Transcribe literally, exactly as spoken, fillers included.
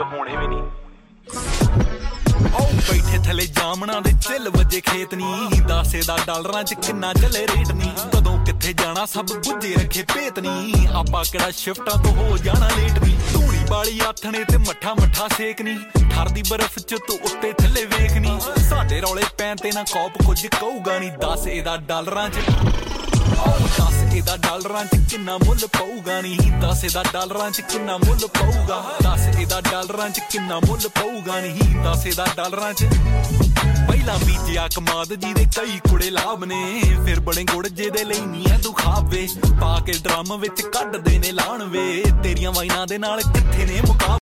ਹੋਣੇ ਵੀ ਨਹੀਂ। ਉਹ ਬੈਠੇ ਥੱਲੇ ਜਾਮਣਾ ਦੇ ਚਿੱਲ ਵਜੇ ਖੇਤ ਨੀ ਦਾਸੇ ਦਾ ਡਾਲਰਾਂ ਚ ਕਿੰਨਾ ਚੱਲੇ ਰੇਟ ਨੀ ਕਦੋਂ ਕਿੱਥੇ ਜਾਣਾ ਸਭ ਗੁੱਜੇ ਰੱਖੇ ਭੇਤ ਨੀ ਆਪਾਂ ਕਿਹੜਾ ਸ਼ਿਫਟਾਂ ਤੋਂ ਹੋ ਜਾਣਾ ਲੇਟ ਨੀ ਧੂੜੀ ਵਾਲੀ ਆਥਣੇ ਤੇ ਮੱਠਾ ਮੱਠਾ ਸੇਕ ਨੀ ਠਰਦੀ ਬਰਫ਼ ਚ ਤੂੰ ਉੱਤੇ ਥੱਲੇ ਵੇਖ ਨੀ ਸਾਡੇ ਰੌਲੇ ਪੈਣ ਤੇ ਨਾ ਕੌਪ ਕੁਝ ਕਹੂਗਾ ਨੀ ਦਸ ਇਹਦਾ ਡਾਲਰਾਂ ਚ ਦਸ ਇਹਦਾ ਡਾਲਰਾਂ ਚ ਕਿੰਨਾ ਮੁੱਲ ਪਊਗਾ ਨੀ ਦਸ ਇਹਦਾ ਡਾਲਰਾਂ ਚ ਕਿੰਨਾ ਮੁੱਲ ਪਊਗਾ ਦਸ ਇਹਦਾ ਡਾਲਰਾਂ ਚ ਕਿੰਨਾ ਮੁੱਲ ਪਊਗਾ ਨੀ ਦਸ ਇਹਦਾ ਡਾਲਰਾਂ ਚ ਪਹਿਲਾਂ ਬੀਜਿਆ ਕਮਾਦ ਜੀ ਦੇ ਕਈ ਕੁੜੇ ਲਾਭ ਨੇ ਫਿਰ ਬਣੇ ਗੁੜ ਜਿਹਦੇ ਲਈ ਨੀ ਐ ਤੂੰ ਖਾਵੇ ਪਾ ਕੇ ਡਰਮ ਵਿੱਚ ਕੱਢਦੇ ਨੇ ਲਾਣ ਵੇ ਤੇਰੀਆਂ ਵਾਈਨਾਂ ਦੇ ਨਾਲ ਕਿੱਥੇ ਨੇ ਮੁਕਾਬਲੇ।